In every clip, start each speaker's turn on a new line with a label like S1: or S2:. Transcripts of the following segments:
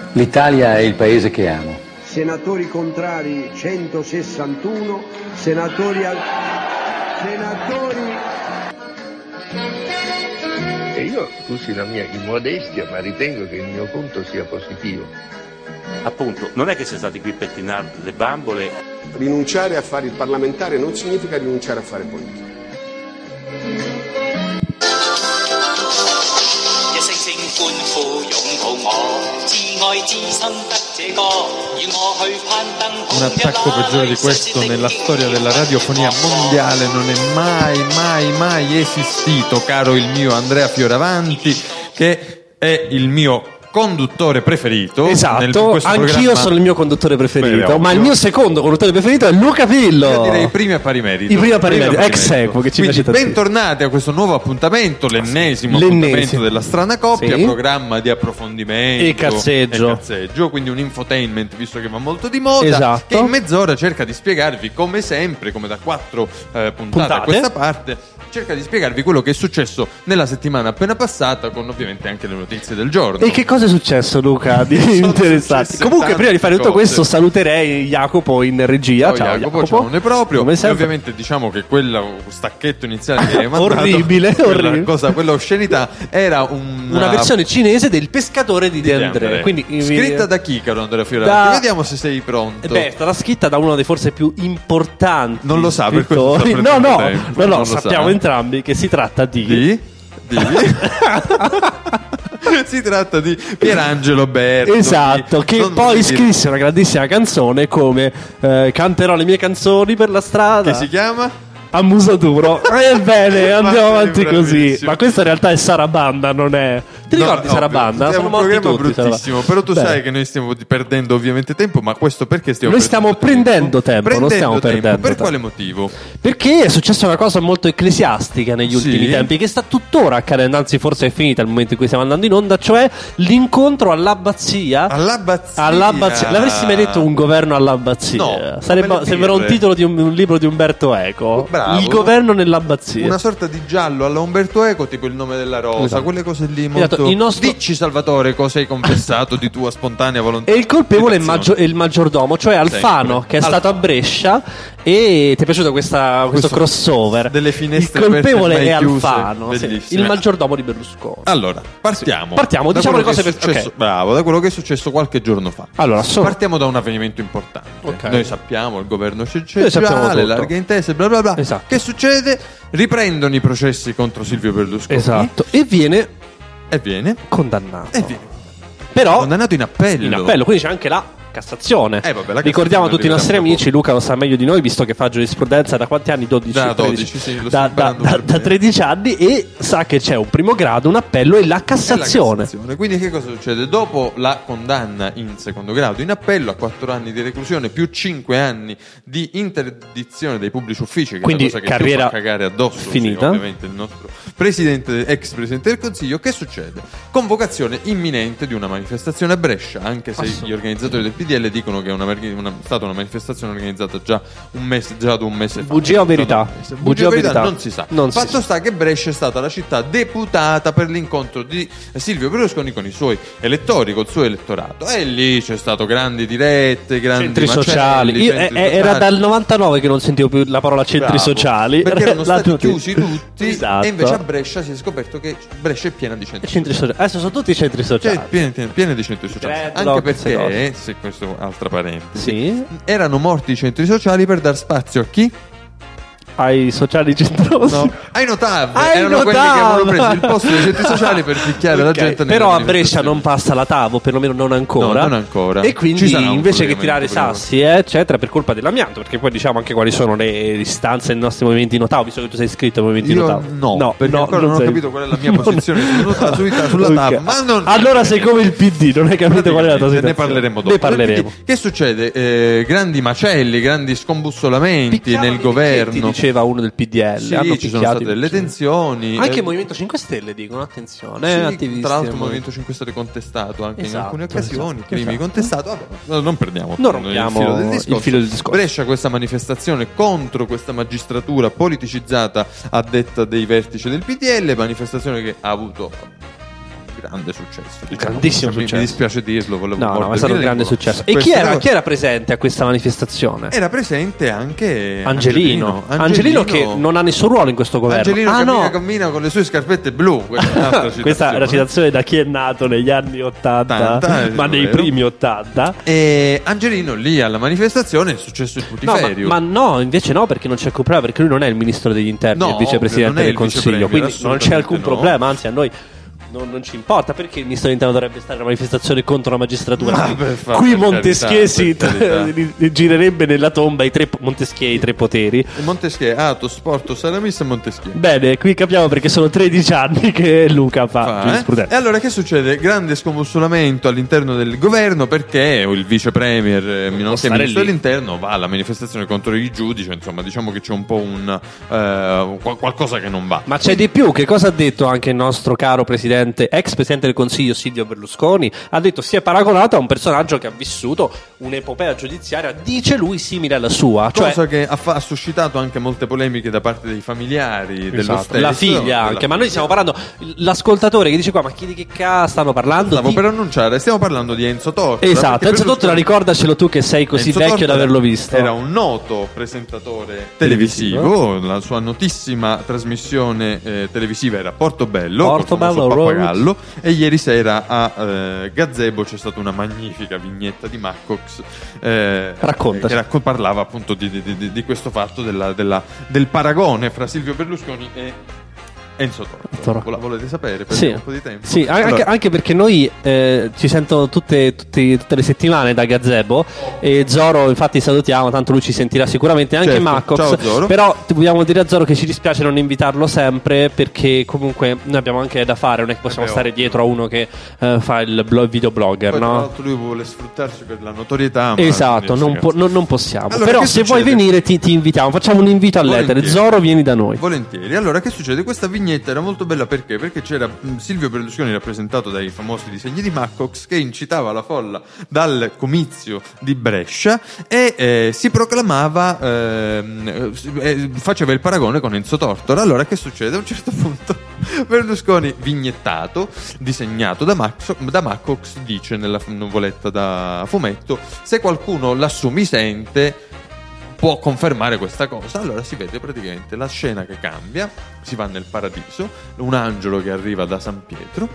S1: L'Italia è il paese che amo.
S2: Senatori contrari 161, senatori
S3: E io, scusi la mia immodestia, ma ritengo che il mio conto sia positivo.
S4: Appunto, non è che siamo stati qui per pettinare le bambole.
S5: Rinunciare a fare il parlamentare non significa rinunciare a fare politica.
S6: Un attacco peggiore di questo nella storia della radiofonia mondiale non è mai esistito, caro il mio Andrea Fioravanti, che è il mio conduttore preferito.
S7: Esatto, anch'io sono il mio conduttore preferito. Ma il mio secondo conduttore preferito è Luca Pillo.
S6: Io direi i primi a pari merito.
S7: I primi a pari merito, ex equo, che ci
S6: Quindi
S7: piace
S6: bentornati a questo nuovo appuntamento, l'ennesimo appuntamento della Strana Coppia,
S7: sì.
S6: Programma di approfondimento
S7: e cazzeggio,
S6: quindi un infotainment, visto che va molto di moda,
S7: esatto.
S6: Che in mezz'ora cerca di spiegarvi, come sempre, come da 4 puntate a questa parte, cerca di spiegarvi quello che è successo nella settimana appena passata, con ovviamente anche le notizie del giorno.
S7: E che cosa è successo, Luca, di interessante? Comunque, prima di fare tutto questo, saluterei Jacopo in regia. Ciao Jacopo,
S6: ciao, non è proprio. E ovviamente diciamo che quello stacchetto iniziale che hai mandato,
S7: orribile.
S6: Quella oscenità era una
S7: versione cinese del pescatore di De André. Quindi,
S6: scritta da chi, caro Andrea Fioravanti? Vediamo se sei pronto.
S7: È stata scritta da uno dei forse più importanti.
S6: Non lo sa, per questo
S7: no, sappiamo entrambi che si tratta di...
S6: Si tratta di Pierangelo Bertoli.
S7: Esatto, che poi scrisse una grandissima canzone come canterò le mie canzoni per la strada.
S6: Che si chiama?
S7: A muso duro. Ebbene, andiamo avanti così. Ma questa in realtà è Sarabanda, non è... Ti ricordi Sarabanda?
S6: È un programma bruttissimo. Però tu sai che noi stiamo perdendo ovviamente tempo. Ma questo perché
S7: noi stiamo prendendo tempo? Non stiamo perdendo
S6: per quale motivo?
S7: Perché è successa una cosa molto ecclesiastica negli ultimi tempi, che sta tuttora accadendo, anzi forse è finita il momento in cui stiamo andando in onda, cioè l'incontro all'abbazia. L'avresti mai detto un governo all'abbazia?
S6: No,
S7: sembra un titolo di un libro di Umberto Eco.
S6: Bravo.
S7: Il governo nell'abbazia.
S6: Una sorta di giallo alla Umberto Eco, tipo Il nome della rosa, esatto. Quelle cose lì molto... Dici, Salvatore, cosa hai confessato di tua spontanea volontà.
S7: E il colpevole è il maggiordomo, cioè Alfano, che è stato a Brescia. E ti è piaciuto questo crossover?
S6: Delle finestre
S7: il colpevole è
S6: chiuse,
S7: Alfano, il maggiordomo di Berlusconi.
S6: Allora, partiamo,
S7: diciamo le cose per
S6: successo. Bravo, da quello che è successo qualche giorno fa.
S7: Allora,
S6: partiamo da un avvenimento importante.
S7: Okay.
S6: Noi sappiamo, il governo c'è già, le larghe intese, bla bla bla.
S7: Esatto.
S6: Che succede? Riprendono i processi contro Silvio Berlusconi.
S7: Esatto. E viene
S6: condannato.
S7: Però
S6: condannato in appello.
S7: Quindi c'è anche la Cassazione.
S6: Ricordiamo
S7: a tutti i nostri amici, Luca lo sa meglio di noi, visto che fa giurisprudenza da quanti anni? 12?
S6: Da 12, sì,
S7: da 13 anni, e sa che c'è un primo grado, un appello e la Cassazione.
S6: Quindi che cosa succede? Dopo la condanna in secondo grado in appello a 4 anni di reclusione più 5 anni di interdizione dei pubblici uffici, che
S7: quindi
S6: è una cosa che
S7: carriera
S6: fa cagare addosso,
S7: finita.
S6: Ovviamente il nostro ex presidente del Consiglio. Che succede? Convocazione imminente di una manifestazione a Brescia, anche se gli organizzatori del PDL dicono che è stata una manifestazione organizzata già da un mese fa.
S7: Bugia o verità?
S6: Bugia o verità non si sa. Fatto sta che Brescia è stata la città deputata per l'incontro di Silvio Berlusconi con i suoi elettori, col suo elettorato, e lì c'è stato grandi dirette, grandi
S7: centri sociali. Era dal 99 che non sentivo più la parola centri sociali,
S6: perché erano stati chiusi tutti.
S7: Esatto.
S6: E invece a Brescia si è scoperto che Brescia è piena di centri sociali.
S7: Adesso sono tutti centri sociali,
S6: piena di centri sociali. Anche perché, se questo altra parentesi, erano morti i centri sociali per dar spazio a chi?
S7: ai sociali centrosi.
S6: No, ai notav. Erano quelli che avevano preso il posto dei centri sociali per picchiare la gente.
S7: Però a Brescia non passa la TAV, perlomeno non ancora.
S6: No, non ancora.
S7: E quindi invece che tirare sassi, eccetera, per colpa dell'amianto, perché poi diciamo anche quali sono le istanze dei nostri movimenti notav, visto che tu sei iscritto ai movimenti notav.
S6: No, perché ancora non ho capito qual è la mia posizione sulla TAV. Ma
S7: allora sei come il PD, non hai capito qual è la tua situazione.
S6: Ne parleremo dopo.
S7: Ne parleremo.
S6: Che succede? Grandi macelli, grandi scombussolamenti nel governo.
S7: Diceva uno del PDL.
S6: Sì, ci sono state delle tensioni.
S7: Anche il Movimento 5 Stelle dicono, attenzione.
S6: Sì, tra l'altro il Movimento 5 Stelle contestato anche in alcune occasioni, crimi contestato. Vabbè, non perdiamo il filo del discorso. Brescia, questa manifestazione contro questa magistratura politicizzata a detta dei vertici del PDL, manifestazione che ha avuto grande successo.
S7: Grandissimo successo.
S6: Mi dispiace dirlo, volevo
S7: no, è stato un grande successo. E chi era presente a questa manifestazione?
S6: Era presente anche
S7: Angelino che non ha nessun ruolo in questo governo.
S6: Angelino cammina con le sue scarpette blu.
S7: Questa è la citazione da chi è nato negli anni 80 ma nei primi 80.
S6: E Angelino lì alla manifestazione è successo il putiferio.
S7: Ma no, invece no, perché non c'è alcun problema, perché lui non è il ministro degli interni, è il vicepresidente del Consiglio, quindi non c'è alcun problema, anzi a noi non ci importa. Perché il ministro dell'interno dovrebbe stare in una manifestazione contro la magistratura? Qui Montesquieu girerebbe nella tomba i tre poteri.
S6: Montesquieu, Athos, Porthos, Aramis e Montesquieu.
S7: Bene, qui capiamo perché sono 13 anni che Luca fa giurisprudenza.
S6: E allora che succede? Grande scombussolamento all'interno del governo, perché il vice premier nonché ministro dell'interno va alla manifestazione contro i giudici. Insomma, diciamo che c'è un po' qualcosa che non va.
S7: Ma c'è di più. Che cosa ha detto anche il nostro caro ex presidente del Consiglio Silvio Berlusconi? Ha detto si è paragonato a un personaggio che ha vissuto un'epopea giudiziaria, dice lui, simile alla sua,
S6: cosa che ha suscitato anche molte polemiche da parte dei familiari dello stesso,
S7: la figlia anche, ma noi stiamo parlando, l'ascoltatore che dice qua, ma chi di che cazzo stanno parlando?
S6: Stavo per annunciare, stiamo parlando di Enzo Tortora.
S7: Esatto, Enzo Tortora, ricordacelo tu che sei così Enzo vecchio da averlo visto.
S6: Era un noto presentatore televisivo. La sua notissima trasmissione televisiva era Portobello Pappagallo, e ieri sera a Gazebo c'è stata una magnifica vignetta di Maccox che parlava appunto di questo fatto del paragone fra Silvio Berlusconi e Enzo Tortora. Volete sapere?
S7: Sì.
S6: Un po' di tempo.
S7: Sì, anche perché noi ci sento tutte le settimane da Gazebo, e Zoro infatti salutiamo, tanto lui ci sentirà sicuramente, anche Maccox.
S6: Ciao Zoro.
S7: Però vogliamo dire a Zoro che ci dispiace non invitarlo sempre, perché comunque noi abbiamo anche da fare, non è che possiamo stare dietro a uno che fa il videoblogger.
S6: Poi,
S7: no?
S6: tra l'altro lui vuole sfruttarci per la notorietà.
S7: Esatto, non possiamo.
S6: Allora,
S7: però se vuoi venire ti invitiamo, facciamo un invito all'etere. Zoro, vieni da noi.
S6: Volentieri. Allora che succede? Questa vignetta era molto bella perché c'era Silvio Berlusconi rappresentato dai famosi disegni di Maccox, che incitava la folla dal comizio di Brescia e si proclamava, faceva il paragone con Enzo Tortora. Allora che succede? A un certo punto Berlusconi, vignettato, disegnato da Maccox, dice nella nuvoletta da fumetto: se qualcuno lassù mi sente può confermare questa cosa. Allora si vede praticamente la scena che cambia, si va nel paradiso, un angelo che arriva da San Pietro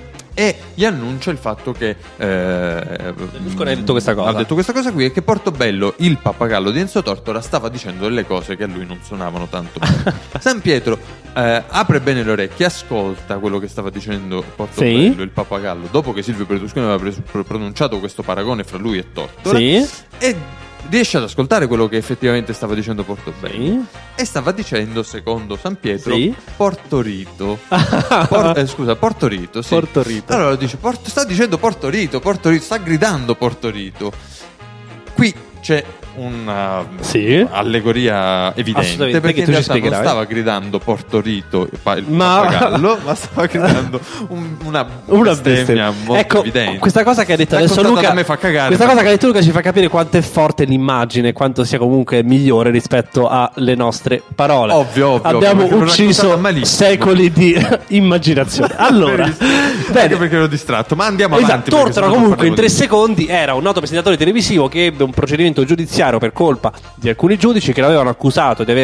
S6: e gli annuncia il fatto che
S7: Berlusconi ha detto questa cosa.
S6: Ha detto questa cosa qui, e che Portobello, il pappagallo di Enzo Tortora, stava dicendo delle cose che a lui non suonavano tanto bene. San Pietro apre bene le orecchie, ascolta quello che stava dicendo Portobello, il pappagallo, dopo che Silvio Berlusconi aveva pronunciato questo paragone fra lui e Tortora, e riesce ad ascoltare quello che effettivamente stava dicendo Portobello, e stava dicendo, secondo San Pietro, Portorito. Portorito, sì.
S7: Portorito.
S6: Allora dice, sta dicendo Portorito, sta gridando Portorito. Qui c'è una allegoria evidente, perché in realtà non stava gridando Portorito il pappagallo, ma stava gridando una bestemmia molto evidente.
S7: Questa cosa che ha detto adesso Luca
S6: me fa cagare,
S7: questa cosa che ha detto Luca ci fa capire quanto è forte l'immagine, quanto sia comunque migliore rispetto alle nostre parole.
S6: Ovvio,
S7: abbiamo ucciso secoli di immaginazione. Allora,
S6: anche perché ero distratto, ma andiamo avanti.
S7: Tortora comunque in 3 secondi era un noto presentatore televisivo che ebbe un procedimento giudiziario per colpa di alcuni giudici che l'avevano accusato di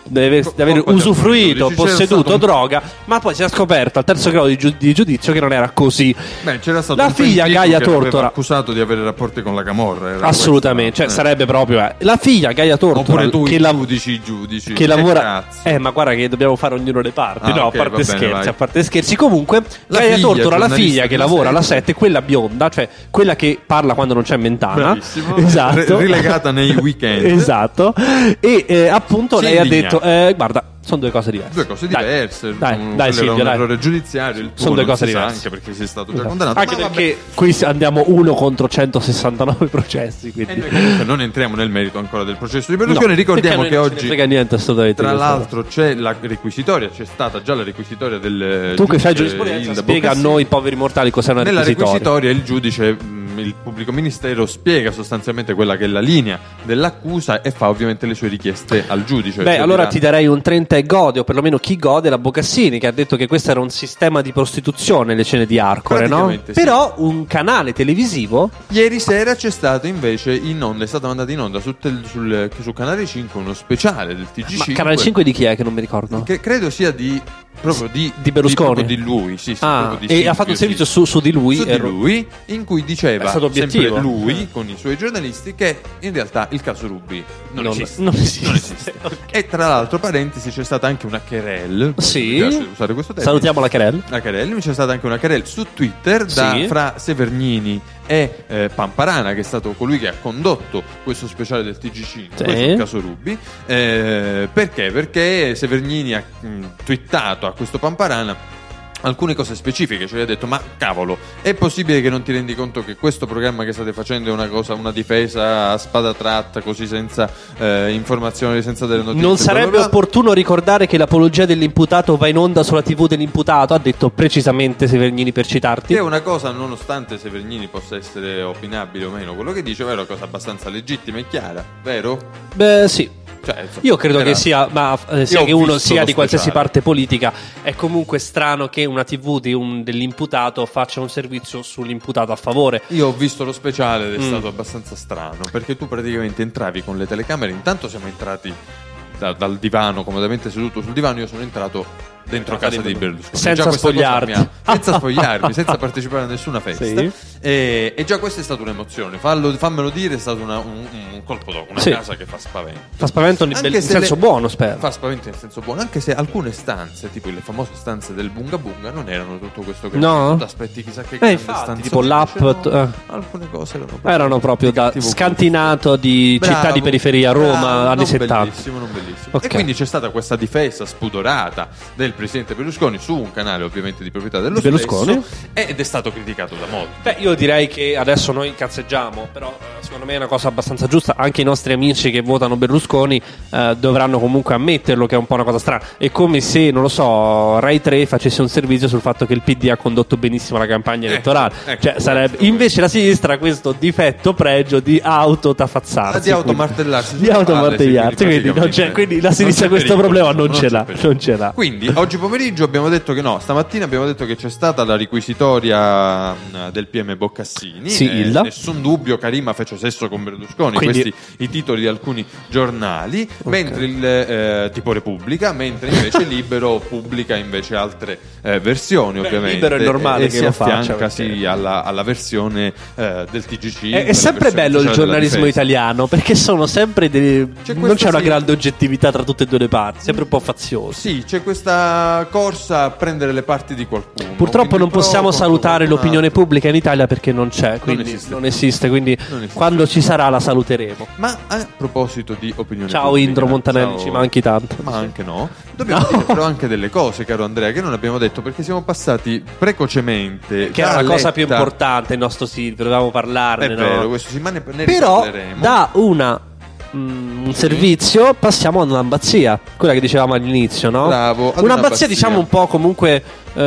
S7: aver usufruito, posseduto droga, ma poi si è scoperto al terzo grado di giudizio che non era così.
S6: C'era stato
S7: la figlia Gaia Tortora,
S6: accusato di avere rapporti con la camorra,
S7: assolutamente, sarebbe proprio la figlia Gaia Tortora,
S6: oppure tu
S7: che
S6: giudici
S7: che lavora, ma guarda che dobbiamo fare ognuno le parti, a parte scherzi, comunque Gaia Tortora, la figlia che lavora alla 7, quella bionda, cioè quella che parla quando non c'è Mentana,
S6: esatto, rilegata nei weekend,
S7: esatto, e appunto lei ha detto guarda, sono due cose diverse. Dai Silvio,
S6: un errore giudiziario,
S7: sono due cose diverse,
S6: anche perché sei stato già condannato.
S7: Anche perché qui andiamo 1 contro 169 processi, quindi
S6: non entriamo nel merito ancora del processo di Berlusconi. Ricordiamo che oggi tra l'altro c'è la requisitoria, c'è stata già la requisitoria del
S7: tu che fai giurisprudenza, spiega a noi poveri mortali cos'è una requisitoria.
S6: Nella requisitoria il giudice il pubblico ministero spiega sostanzialmente quella che è la linea dell'accusa e fa ovviamente le sue richieste al giudice.
S7: Beh, allora ti darei un 30 e gode, o perlomeno chi gode, la Bocassini, che ha detto che questo era un sistema di prostituzione, le cene di Arcore, no?
S6: Sì.
S7: Però un canale televisivo.
S6: Ieri sera c'è stato invece in onda, è stato mandato in onda su Canale 5 uno speciale del TG5.
S7: Ma Canale 5 di chi è, che non mi ricordo?
S6: Che credo sia di
S7: Berlusconi,
S6: proprio di lui, sì,
S7: e ha fatto un servizio su di lui,
S6: in cui diceva
S7: sempre
S6: lui con i suoi giornalisti che in realtà il caso Ruby non esiste.
S7: Okay.
S6: E tra l'altro, parentesi, c'è stata anche una querel.
S7: Sì.
S6: Mi piace usare questo termine.
S7: Salutiamo la querel.
S6: C'è stata anche una querel su Twitter fra Severgnini e Pamparana, che è stato colui che ha condotto questo speciale del TG5 sul caso Ruby. Perché Severgnini ha twittato a questo Pamparana alcune cose specifiche, cioè gli ha detto: ma cavolo, è possibile che non ti rendi conto che questo programma che state facendo è una difesa a spada tratta, così senza informazioni, senza delle notizie?
S7: Non sarebbe opportuno ricordare che l'apologia dell'imputato va in onda sulla TV dell'imputato? Ha detto precisamente Severgnini, per citarti.
S6: Che è una cosa, nonostante Severgnini possa essere opinabile o meno quello che dice, è una cosa abbastanza legittima e chiara, vero?
S7: Beh, sì. Io credo che sia che uno sia di qualsiasi parte politica, è comunque strano che una TV dell'imputato faccia un servizio sull'imputato a favore.
S6: Io ho visto lo speciale ed è stato abbastanza strano, perché tu praticamente entravi con le telecamere. Intanto siamo entrati dal divano, comodamente seduto sul divano. Io sono entrato dentro casa di Berlusconi
S7: senza spogliarmi,
S6: senza partecipare a nessuna festa, e già questa è stata un'emozione. Fammelo dire, è stato un colpo d'occhio, una casa che fa spavento
S7: nel senso buono, spero.
S6: Fa spavento nel senso buono, anche se alcune stanze, tipo le famose stanze del Bunga Bunga, non erano tutto questo che tu aspetti chissà che grande stanza,
S7: tipo l'app,
S6: alcune cose
S7: erano proprio da scantinato di città di periferia, Roma, anni 70.
S6: Non bellissimo. Okay. E quindi c'è stata questa difesa spudorata del presidente Berlusconi su un canale ovviamente di proprietà dello stesso, ed è stato criticato da molti.
S7: Beh, io direi che adesso noi cazzeggiamo, però secondo me è una cosa abbastanza giusta. Anche i nostri amici che votano Berlusconi dovranno comunque ammetterlo, che è un po' una cosa strana. È come se, non lo so, Rai 3 facesse un servizio sul fatto che il PD ha condotto benissimo la campagna elettorale. Sarebbe invece la sinistra questo difetto pregio di autotafazzarsi,
S6: di automartellarsi,
S7: quindi la sinistra questo problema non ce l'ha.
S6: Quindi oggi pomeriggio abbiamo detto che stamattina abbiamo detto che c'è stata la requisitoria del PM Boccassini. Nessun dubbio, Karima fece sesso con Berlusconi, questi i titoli di alcuni giornali, mentre il tipo Repubblica, mentre invece Libero pubblica invece altre versioni. Ovviamente
S7: Libero è normale che
S6: si
S7: lo faccia,
S6: affianca alla versione del TG5.
S7: È sempre bello il giornalismo italiano, perché sono sempre non c'è una grande oggettività tra tutte e due le parti, sempre un po' fazioso.
S6: Sì, c'è questa corsa a prendere le parti di qualcuno.
S7: Purtroppo non possiamo salutare l'opinione pubblica in Italia, perché non c'è, quindi non esiste, quindi quando ci sarà la saluteremo.
S6: Ma a proposito di opinione
S7: pubblica, Indro Montanelli, ci manchi tanto.
S6: Ma anche dobbiamo dire però anche delle cose, caro Andrea, che non abbiamo detto, perché siamo passati precocemente,
S7: che era la cosa più importante, il nostro Silvio, dovevamo parlarne.
S6: È vero, questo sì, ma ne
S7: però da un servizio passiamo ad un'abbazia, quella che dicevamo all'inizio, no?
S6: Bravo,
S7: un'abbazia, diciamo un po' comunque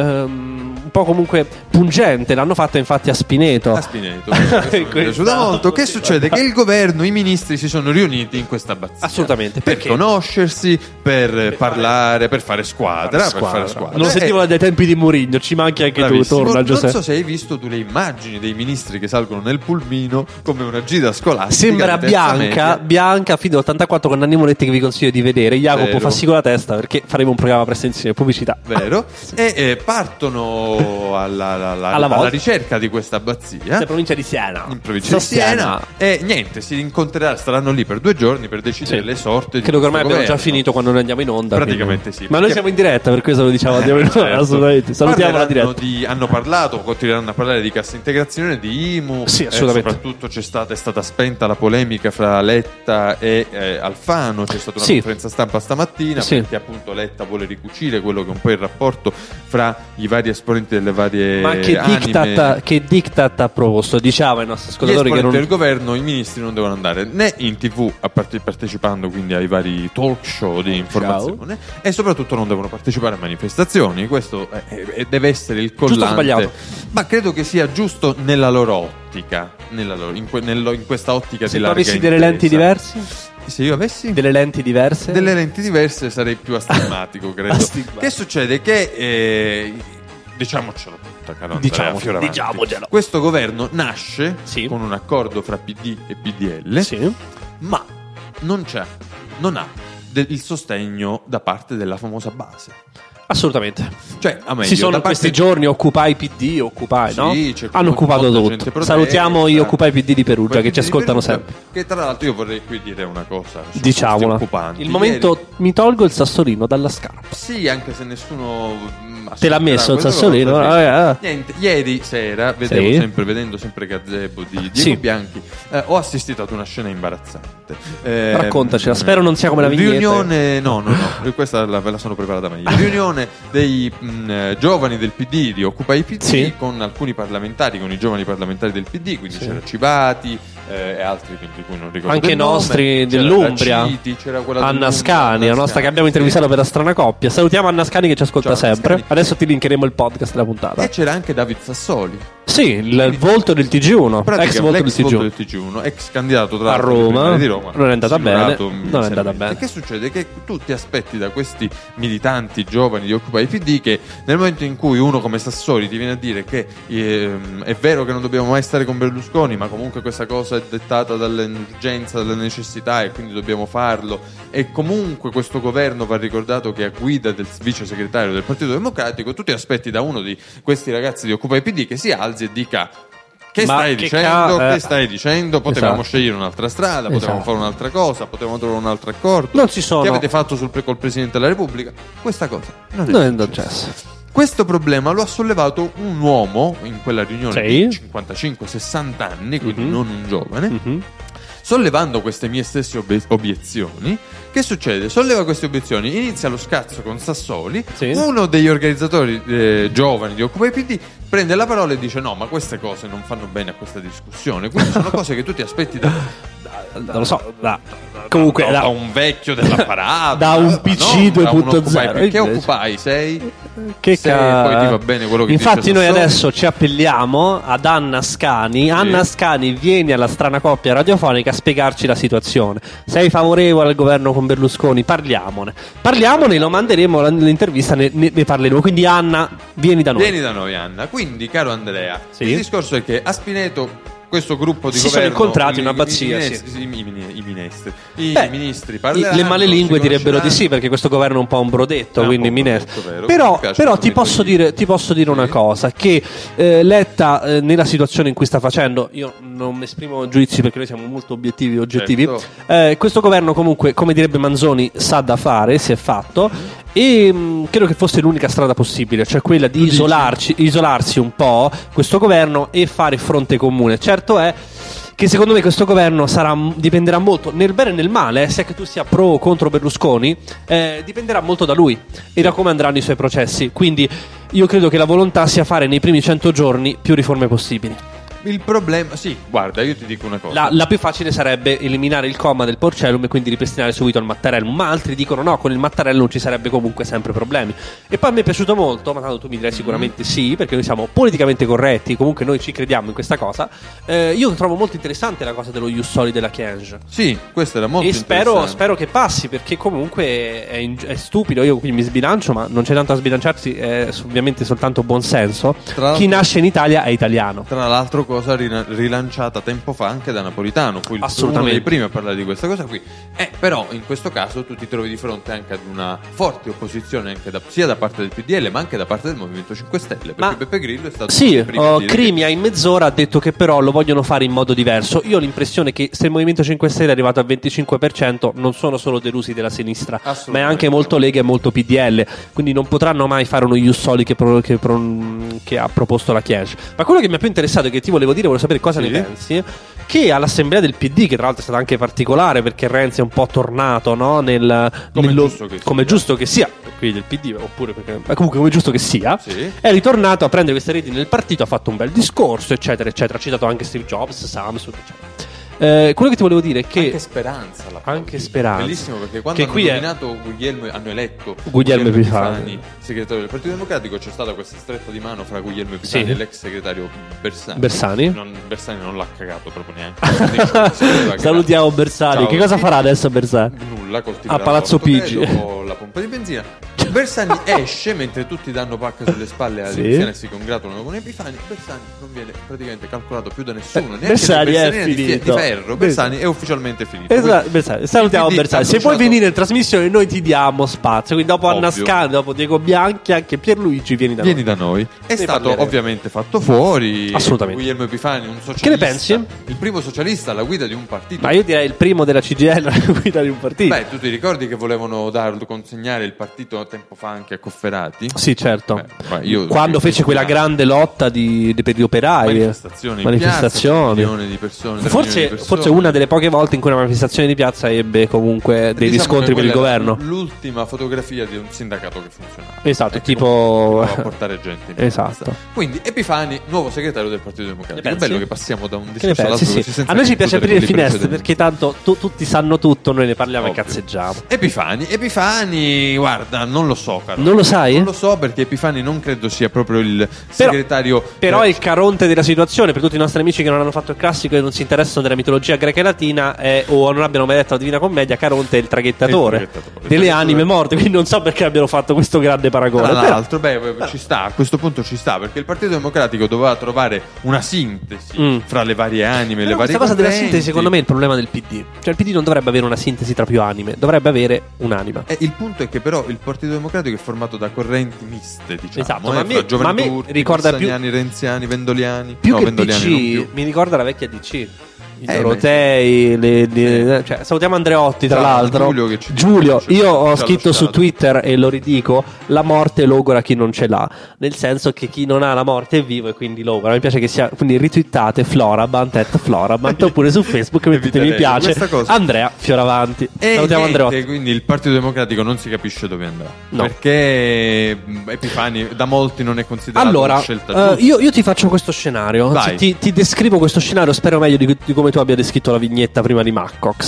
S7: pungente. L'hanno fatta infatti a Spineto.
S6: Mi è piaciuta molto. Che succede? Che il governo, i ministri si sono riuniti in questa abbazia.
S7: Assolutamente.
S6: Per conoscersi, per parlare, per fare squadra.
S7: Non sentivo dai tempi di Mourinho, ci manchi anche
S6: bravissimo.
S7: tu, torna Giuseppe.
S6: Non so se hai visto tu le immagini dei ministri che salgono nel pulmino come una gita scolastica.
S7: Sembra bianca fino all'84 con Nanni Moretti, che vi consiglio di vedere. Jacopo, fassi con la testa, perché faremo un programma presto insieme, pubblicità.
S6: Vero? E partono alla ricerca di questa abbazia
S7: in provincia di Siena.
S6: E niente, si incontreranno, staranno lì per 2 giorni per decidere le sorti.
S7: Credo che ormai abbiamo già finito quando noi andiamo in onda.
S6: Praticamente sì.
S7: Ma noi siamo in diretta, per questo lo diciamo. Andiamo in onda, assolutamente. Salutiamo la diretta.
S6: Hanno parlato, continueranno a parlare di cassa integrazione, di IMU.
S7: Sì, assolutamente.
S6: Soprattutto è stata spenta la polemica fra Letta e Alfano, c'è stata una conferenza stampa stamattina perché appunto Letta vuole ricucire quello che è un po' il rapporto fra i vari esponenti delle varie
S7: che diktat ha proposto, diciamo ai nostri ascoltatori che
S6: del governo, i ministri non devono andare né in TV partecipando quindi ai vari talk show di informazione e soprattutto non devono partecipare a manifestazioni. Questo deve essere il collante, ma credo che sia giusto nella loro ottica, in questa ottica di larga intesa.
S7: Se avessi delle lenti diverse?
S6: Se io avessi
S7: delle lenti diverse
S6: sarei più astigmatico, credo. Che succede? Che diciamocelo tutta, caro Andrea Fioravanti.
S7: Diciamocelo.
S6: Questo governo nasce con un accordo fra PD e PDL, ma non ha il sostegno da parte della famosa base.
S7: Assolutamente.
S6: Cioè,
S7: si sono in questi giorni Occupy PD, no? Hanno occupato tutto. Salutiamo gli Occupy PD di Perugia che ci ascoltano sempre.
S6: Che tra l'altro io vorrei qui dire una cosa.
S7: Diciamola. Il momento mi tolgo il sassolino dalla scarpa.
S6: Sì, anche se nessuno
S7: te l'ha messo il sassolino.
S6: Niente, ieri sera vedendo sempre gazebo di Diego Bianchi, ho assistito ad una scena imbarazzante.
S7: Raccontacela, spero non sia come la vignetta.
S6: Riunione, no, questa ve la sono preparata meglio. Riunione dei giovani del PD di Occupy PD con alcuni parlamentari, con i giovani parlamentari del PD, quindi c'era Civati e altri di cui non ricordo
S7: anche nostri dell'Umbria, Anna Scani, la nostra che abbiamo intervistato per La Strana Coppia. Salutiamo Anna Scani che ci ascolta sempre. Adesso ti linkeremo il podcast della puntata.
S6: E c'era anche David Sassoli,
S7: il volto del TG1, ex volto del TG1,
S6: ex candidato tra
S7: a Roma
S6: di Roma.
S7: Non è andata bene.
S6: E che succede? Che tu ti aspetti da questi militanti giovani di Occupy PD che nel momento in cui uno come Sassoli ti viene a dire che è vero che non dobbiamo mai stare con Berlusconi, ma comunque questa cosa è dettata dall'urgenza, dalla necessità e quindi dobbiamo farlo, e comunque questo governo va ricordato che è a guida del vice segretario del Partito Democratico, tu ti aspetti da uno di questi ragazzi di Occupy PD che si alzi e dica: Che stai dicendo? Potevamo scegliere un'altra strada, potevamo fare un'altra cosa, potevamo trovare un altro accordo.
S7: Non ci sono.
S6: Che avete fatto col Presidente della Repubblica? Questa cosa non è
S7: successo.
S6: Questo problema lo ha sollevato un uomo in quella riunione di 55-60 anni, quindi non un giovane, sollevando queste mie stesse obiezioni. Che succede? Solleva queste obiezioni, inizia lo scazzo con Sassoli, uno degli organizzatori giovani di Occupy PD prende la parola e dice: no, ma queste cose non fanno bene a questa discussione. Quindi sono cose che tu ti aspetti
S7: non lo so,
S6: comunque da un vecchio dell'apparato,
S7: da un PC 2.0.
S6: Perché Occupy sei?
S7: Poi ti
S6: va bene quello che
S7: infatti
S6: dice
S7: noi adesso ci appelliamo ad Anna Scani. Anna Scani, vieni alla Strana Coppia radiofonica a spiegarci la situazione. Sei favorevole al governo con Berlusconi? Parliamone, lo manderemo l'intervista, ne parleremo. Quindi Anna, vieni da noi
S6: Anna. Quindi caro Andrea, il discorso è che a Spineto questo gruppo di
S7: si
S6: governo
S7: sono incontrati in abbazia.
S6: I ministri parleranno.
S7: Le male lingue direbbero di sì, perché questo governo è un po' un brodetto, quindi però ti posso dire una cosa, che Letta nella situazione in cui sta facendo, io non esprimo giudizi perché noi siamo molto obiettivi e oggettivi, questo governo comunque, come direbbe Manzoni, sa da fare, si è fatto, e credo che fosse l'unica strada possibile, cioè quella di isolarsi un po' questo governo e fare fronte comune. Certo è che secondo me questo governo dipenderà molto, nel bene e nel male, sia che tu sia pro o contro Berlusconi, dipenderà molto da lui e da come andranno i suoi processi. Quindi io credo che la volontà sia fare nei primi 100 giorni più riforme possibili.
S6: Il problema, guarda, io ti dico una cosa.
S7: La più facile sarebbe eliminare il comma del Porcellum e quindi ripristinare subito il Mattarellum, ma altri dicono no, con il Mattarellum ci sarebbe comunque sempre problemi. E poi a me è piaciuto molto, ma tanto tu mi dirai sicuramente sì, perché noi siamo politicamente corretti, comunque noi ci crediamo in questa cosa. Io trovo molto interessante la cosa dello ius soli della Chienge.
S6: Sì, questo era molto interessante.
S7: E spero che passi, perché comunque è stupido. Io quindi mi sbilancio, ma non c'è tanto a sbilanciarsi, è ovviamente soltanto buonsenso. Chi nasce in Italia è italiano.
S6: Tra l'altro cosa rilanciata tempo fa anche da Napolitano, fu uno dei primi a parlare di questa cosa qui. Però in questo caso tu ti trovi di fronte anche ad una forte opposizione anche sia da parte del PDL ma anche da parte del Movimento 5 Stelle, perché Beppe Grillo è stato
S7: Crimia in mezz'ora ha detto che però lo vogliono fare in modo diverso. Io ho l'impressione che se il Movimento 5 Stelle è arrivato al 25% non sono solo delusi della sinistra, ma è anche molto Lega e molto PDL, quindi non potranno mai fare uno ius soli che ha proposto la Chiesa. Ma quello che mi ha più interessato e che ti volevo sapere cosa ne pensi, che all'assemblea del PD, che tra l'altro è stata anche particolare perché Renzi è un po' tornato, no? Come giusto che sia, qui del PD, oppure perché comunque come giusto che sia, è ritornato a prendere queste redini nel partito, ha fatto un bel discorso, eccetera, eccetera. Ha citato anche Steve Jobs, Samsung, eccetera. Quello che ti volevo dire è che
S6: anche
S7: Speranza,
S6: bellissimo, perché quando hanno eletto
S7: Guglielmo Epifani
S6: segretario del Partito Democratico, c'è stata questa stretta di mano fra Guglielmo Epifani e l'ex segretario Bersani. Bersani non l'ha cagato proprio neanche.
S7: Salutiamo Bersani. Ciao. Che cosa farà adesso Bersani?
S6: Nulla,
S7: a Palazzo Pigi
S6: o la pompa di benzina. Bersani esce mentre tutti danno pacca sulle spalle alle elezioni e si congratulano con Epifani. Bersani non viene praticamente calcolato più da nessuno.
S7: Bersani è finito.
S6: Di ferro. Bersani è ufficialmente finito.
S7: Esatto, Bersani. Salutiamo Bersani. Se puoi venire in trasmissione, noi ti diamo spazio. Quindi dopo Anna Scani, dopo Diego Bianchi, anche Pierluigi vieni da noi.
S6: È stato ovviamente fatto fuori.
S7: Assolutamente.
S6: Guglielmo Epifani, un socialista.
S7: Che ne pensi?
S6: Il primo socialista alla guida di un partito.
S7: Ma io direi il primo della CGIL alla guida di un partito.
S6: Beh, tu ti ricordi che volevano consegnare il partito tempo fa anche a Cofferati?
S7: Sì, certo. Quando fece quella grande lotta per gli operai, manifestazioni.
S6: Milioni di persone.
S7: Forse una delle poche volte in cui una manifestazione di piazza ebbe comunque dei riscontri per il governo.
S6: L'ultima fotografia di un sindacato che funzionava.
S7: Esatto, tipo
S6: a portare gente in
S7: esatto.
S6: Quindi Epifani, nuovo segretario del Partito Democratico. È bello che passiamo da un discorso
S7: all'altro. Sì. A noi ci piace aprire le finestre perché tanto tutti sanno tutto, noi ne parliamo e cazzeggiamo.
S6: Epifani, guarda, non lo so, caro.
S7: Non lo sai?
S6: Non lo so, perché Epifani non credo sia proprio il segretario.
S7: Però è il Caronte della situazione. Per tutti i nostri amici che non hanno fatto il classico e non si interessano della mitologia greca e latina o non abbiano mai letto la Divina Commedia, Caronte è il traghettatore delle anime morte. Quindi non so perché abbiano fatto questo grande paragone.
S6: Tra l'altro, ci sta, a questo punto ci sta, perché il Partito Democratico doveva trovare una sintesi fra le varie anime, le varie
S7: questa cosa della sintesi, secondo me, è il problema del PD. Cioè il PD non dovrebbe avere una sintesi tra più anime, dovrebbe avere un'anima.
S6: Il punto è che però il Partito Democratico è formato da correnti miste, diciamo.
S7: Esatto, ma a me ricorda più
S6: renziani, vendoliani.
S7: Più che DC, mi ricorda la vecchia DC. I Dorotei, cioè, salutiamo Andreotti tra l'altro. Giulio, io ho scritto su Twitter e lo ridico: la morte logora chi non ce l'ha, nel senso che chi non ha la morte è vivo e quindi logora. Mi piace che sia, quindi ritwittate Florabant oppure su Facebook mettete mi piace Andrea Fioravanti. Salutiamo Andreotti.
S6: Quindi il Partito Democratico non si capisce dove andrà, perché Epifani da molti non è considerato una scelta giusta.
S7: Io ti faccio questo scenario, ti descrivo questo scenario, spero meglio di come tu abbia descritto la vignetta prima di Maccox.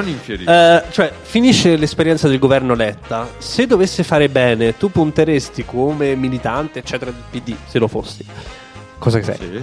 S7: Cioè finisce l'esperienza del governo Letta. Se dovesse fare bene, tu punteresti come militante eccetera del PD, se lo fossi, cosa che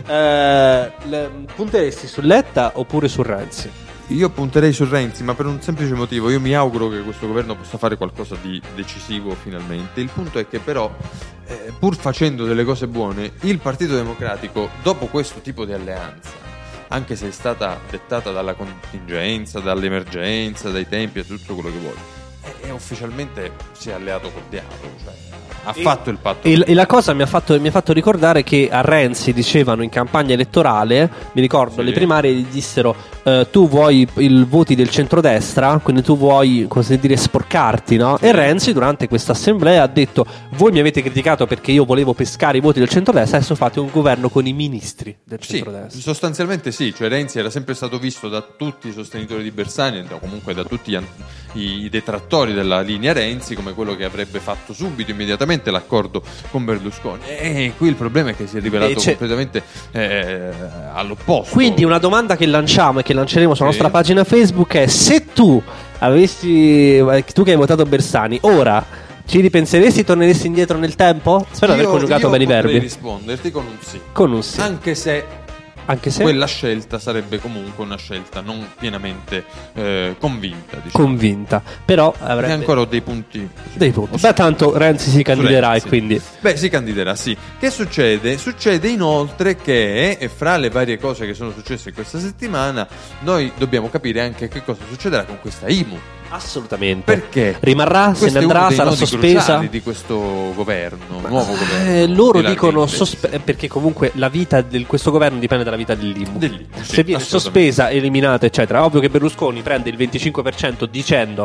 S7: sei, punteresti su Letta oppure su Renzi?
S6: Io punterei su Renzi, ma per un semplice motivo: io mi auguro che questo governo possa fare qualcosa di decisivo finalmente. Il punto è che però pur facendo delle cose buone, il Partito Democratico dopo questo tipo di alleanza, anche se è stata dettata dalla contingenza, dall'emergenza, dai tempi e tutto quello che vuoi, è ufficialmente si è alleato col diavolo, cioè ha fatto il patto.
S7: E la cosa mi ha fatto ricordare che a Renzi dicevano in campagna elettorale, mi ricordo, le primarie gli dissero tu vuoi i voti del centrodestra, quindi tu vuoi, così dire, sporcarti, no? E Renzi durante questa assemblea ha detto: voi mi avete criticato perché io volevo pescare i voti del centrodestra, adesso fate un governo con i ministri del centrodestra.
S6: Sostanzialmente sì, cioè Renzi era sempre stato visto da tutti i sostenitori di Bersani, o comunque da tutti i detrattori della linea Renzi, come quello che avrebbe fatto subito, immediatamente l'accordo con Berlusconi. E qui il problema è che si è rivelato completamente all'opposto.
S7: Quindi una domanda che lanciamo e che lanceremo sulla nostra pagina Facebook è: se tu che hai votato Bersani, ora ci ripenseresti, torneresti indietro nel tempo? Spero di aver coniugato bene i verbi.
S6: Io potrei risponderti con un sì.
S7: Con un sì.
S6: Anche se quella scelta sarebbe comunque una scelta non pienamente convinta, diciamo.
S7: Convinta, però avrebbe
S6: ancora dei punti.
S7: Beh, tanto Renzi si candiderà e quindi
S6: si candiderà, sì. Che succede? Succede inoltre che fra le varie cose che sono successe questa settimana, noi dobbiamo capire anche che cosa succederà con questa IMU.
S7: Assolutamente.
S6: Perché
S7: rimarrà, se ne andrà, sarà sospesa
S6: di questo governo, nuovo governo.
S7: Loro dicono perché comunque la vita di questo governo dipende dalla vita dell'IMU. Se viene sospesa, eliminata, eccetera. Ovvio che Berlusconi prende il 25% dicendo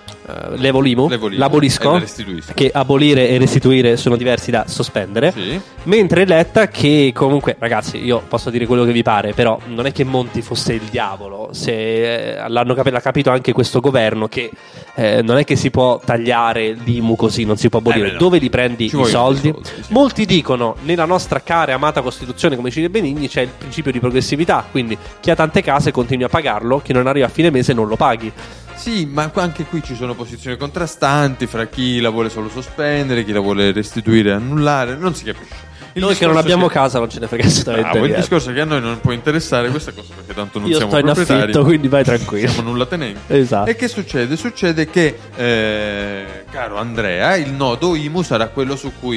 S7: Levo l'IMU, l'abolisco, che abolire e restituire sono diversi da sospendere,
S6: sì.
S7: Mentre Letta, che comunque, ragazzi, io posso dire quello che vi pare, però non è che Monti fosse il diavolo, se l'ha capito anche questo governo, che non è che si può tagliare l'IMU così, non si può abolire.
S6: No.
S7: Dove li prendi i soldi?
S6: Sì.
S7: Molti dicono, nella nostra cara e amata Costituzione, come dice Benigni, c'è il principio di progressività, quindi chi ha tante case continui a pagarlo, chi non arriva a fine mese non lo paghi.
S6: Sì, ma anche qui ci sono posizioni contrastanti fra chi la vuole solo sospendere, chi la vuole restituire e annullare, non si capisce.
S7: Noi che non abbiamo casa non ce ne frega assolutamente
S6: niente. Il discorso è che a noi non può interessare questa cosa, perché tanto non siamo
S7: proprietari. Io sto in affitto, quindi vai tranquillo.
S6: Siamo nulla tenenti.
S7: Esatto.
S6: E che succede? Succede che, caro Andrea, il nodo IMU sarà quello su cui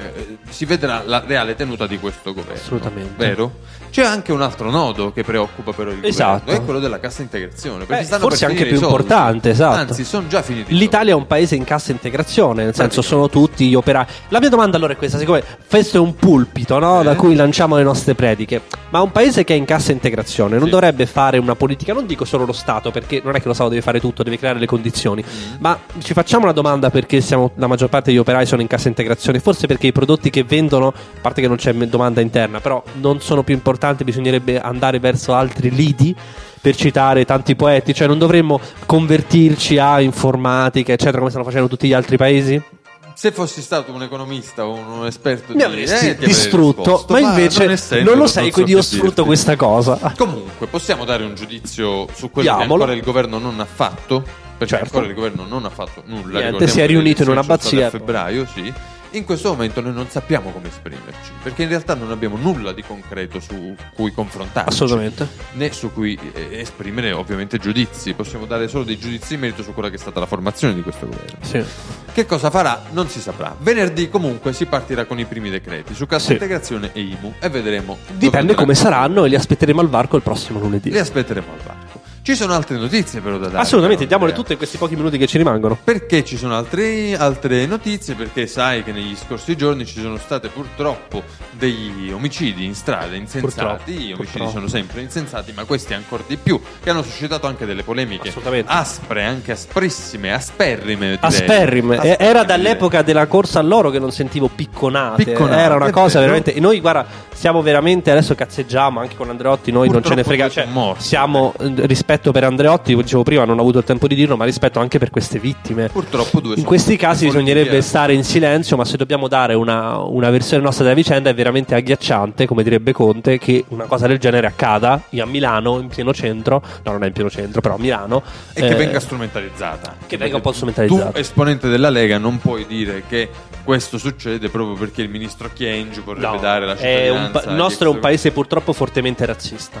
S6: si vedrà la reale tenuta di questo governo.
S7: Assolutamente.
S6: Vero? C'è anche un altro nodo che preoccupa però il
S7: esatto.
S6: governo, è quello della cassa integrazione, perché stanno
S7: forse
S6: per
S7: anche più
S6: soldi.
S7: importante, esatto.
S6: Anzi, sono già finiti.
S7: L'Italia è un paese in cassa integrazione, nel senso sono tutti gli operai. La mia domanda allora è questa, siccome questo è un pulpito, no? Da cui lanciamo le nostre prediche, ma un paese che è in cassa integrazione non dovrebbe fare una politica, non dico solo lo Stato, perché non è che lo Stato deve fare tutto, deve creare le condizioni, ma ci facciamo una domanda: perché la maggior parte degli operai sono in cassa integrazione? Forse perché i prodotti che vendono, a parte che non c'è domanda interna, però non sono più importanti, bisognerebbe andare verso altri lidi, per citare tanti poeti, cioè non dovremmo convertirci a informatica eccetera come stanno facendo tutti gli altri paesi?
S6: Se fossi stato un economista o un esperto
S7: mi avresti distrutto, ma invece non lo sei, quindi io sfrutto questa cosa.
S6: Comunque possiamo dare un giudizio su quello che ancora il governo non ha fatto, perché ancora il governo non ha fatto nulla.
S7: Niente, si è riunito in una abbazia
S6: a febbraio, sì. In questo momento noi non sappiamo come esprimerci, perché in realtà non abbiamo nulla di concreto su cui confrontarci.
S7: Assolutamente.
S6: Né su cui esprimere ovviamente giudizi. Possiamo dare solo dei giudizi in merito su quella che è stata la formazione di questo governo.
S7: Sì.
S6: Che cosa farà? Non si saprà. Venerdì comunque si partirà con i primi decreti su cassa integrazione e IMU e vedremo.
S7: Dipende come saranno, e li aspetteremo al varco il prossimo lunedì.
S6: Li aspetteremo al varco. Ci sono altre notizie però da dare.
S7: Assolutamente, diamole tutte in questi pochi minuti che ci rimangono.
S6: Perché ci sono altre notizie? Perché sai che negli scorsi giorni ci sono state purtroppo degli omicidi in strada insensati. Gli omicidi sono sempre insensati, ma questi ancora di più, che hanno suscitato anche delle polemiche aspre, anche asprissime, asperrime.
S7: Asperrime. Era dall'epoca della corsa all'oro che non sentivo picconate. Era una cosa veramente. E noi, guarda, siamo veramente, adesso cazzeggiamo anche con Andreotti, noi
S6: purtroppo
S7: non ce ne frega. Cioè, siamo rispetto per Andreotti, dicevo prima, non ho avuto il tempo di dirlo, ma rispetto anche per queste vittime.
S6: Purtroppo
S7: in questi casi bisognerebbe stare in silenzio, ma se dobbiamo dare una versione nostra della vicenda è veramente agghiacciante, come direbbe Conte, che una cosa del genere accada a Milano, in pieno centro. No, non è in pieno centro, però a Milano.
S6: E che venga strumentalizzata.
S7: Che venga un po' strumentalizzata.
S6: Tu, esponente della Lega, non puoi dire che questo succede proprio perché il ministro Chienge vorrebbe dare la cittadinanza.
S7: Il nostro è un paese purtroppo fortemente razzista.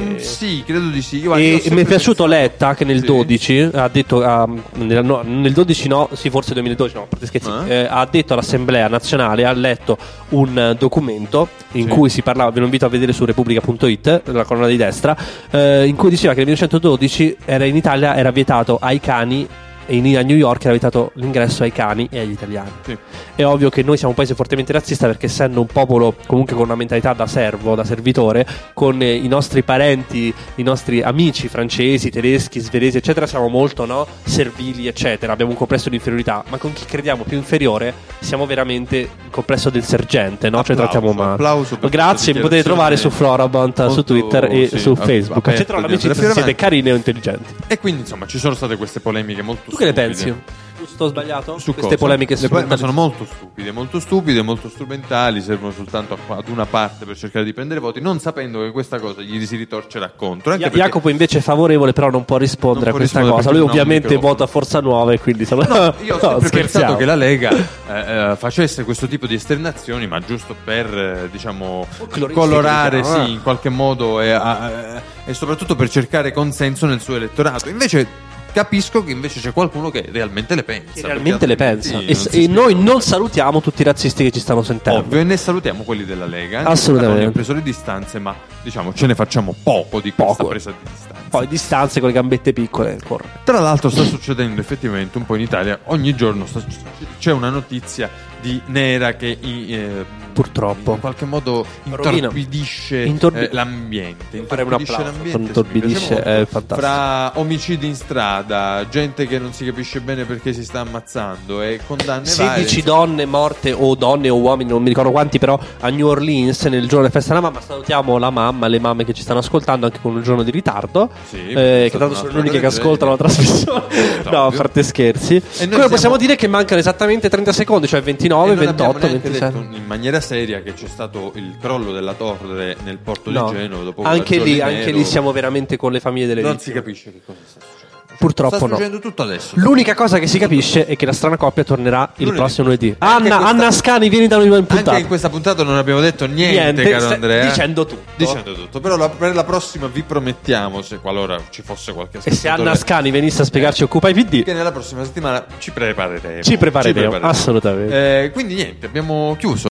S6: Sì, credo di sì.
S7: Mi è piaciuto Letta che nel 12 ha detto nel 12 no, sì, forse 2012 no, per scherzi, ha detto all'Assemblea nazionale, ha letto un documento in cui si parlava, ve lo invito a vedere su repubblica.it, la colonna di destra, in cui diceva che nel 1912 in Italia era vietato ai cani, e a New York era vietato l'ingresso ai cani e agli italiani. Sì. È ovvio che noi siamo un paese fortemente razzista, perché essendo un popolo comunque con una mentalità da servo, da servitore, con i nostri parenti, i nostri amici francesi, tedeschi, svedesi eccetera, siamo molto servili eccetera, abbiamo un complesso di inferiorità, ma con chi crediamo più inferiore siamo veramente il complesso del sergente, no? Cioè trattiamo male. Grazie, mi potete trovare su Florabant, su Twitter e su Facebook. C'entrano l'amicizia se siete carini o intelligenti.
S6: E quindi insomma ci sono state queste polemiche molto
S7: che ne pensi? Giusto o sbagliato?
S6: Su
S7: queste polemiche
S6: sono molto stupide, molto strumentali, servono soltanto ad una parte per cercare di prendere voti, non sapendo che questa cosa gli si ritorcerà contro.
S7: Jacopo invece è favorevole, però non può rispondere a questa cosa. Lui ovviamente vota Forza Nuova e quindi
S6: io ho sempre pensato che la Lega facesse questo tipo di esternazioni, ma giusto per colorare in qualche modo e soprattutto per cercare consenso nel suo elettorato. Invece capisco che invece c'è qualcuno che realmente le pensa.
S7: E noi non salutiamo tutti i razzisti che ci stanno sentendo.
S6: Ovvio, e ne salutiamo quelli della Lega.
S7: Assolutamente.
S6: Hanno preso le distanze, ma ce ne facciamo poco di questa presa di distanza.
S7: Poi distanze con le gambette piccole ancora.
S6: Tra l'altro sta succedendo effettivamente un po' in Italia. Ogni giorno c'è una notizia di nera che
S7: Purtroppo.
S6: In qualche modo intorbidisce l'ambiente.
S7: Farei un applauso. Intorbidisce, è fantastico.
S6: Fra omicidi in strada, gente che non si capisce bene perché si sta ammazzando e condanne
S7: 16 donne morte, o donne o uomini, non mi ricordo quanti, però a New Orleans nel giorno della festa della mamma. Salutiamo la mamma, le mamme che ci stanno ascoltando anche con un giorno di ritardo, che tanto sono le uniche che ascoltano la trasmissione. No, a parte scherzi. Come possiamo dire che mancano esattamente 30 secondi, cioè 29, 28, 27.
S6: In maniera seria che c'è stato il crollo della torre nel porto di Genova dopo
S7: anche lì siamo veramente con le famiglie delle
S6: non
S7: vittime.
S6: si capisce che cosa sta succedendo.
S7: Purtroppo
S6: sta succedendo tutto adesso.
S7: L'unica cosa che si capisce è che la strana coppia tornerà il prossimo lunedì. Anna Ascani, vieni da noi in puntata.
S6: Anche in questa puntata non abbiamo detto niente caro Andrea.
S7: Dicendo tutto.
S6: Però per la prossima vi promettiamo, se qualora ci fosse qualche ascoltatore,
S7: e se Anna Ascani venisse a spiegarci Occupa i PD,
S6: che nella prossima settimana ci prepareremo.
S7: Assolutamente.
S6: Quindi niente, abbiamo chiuso.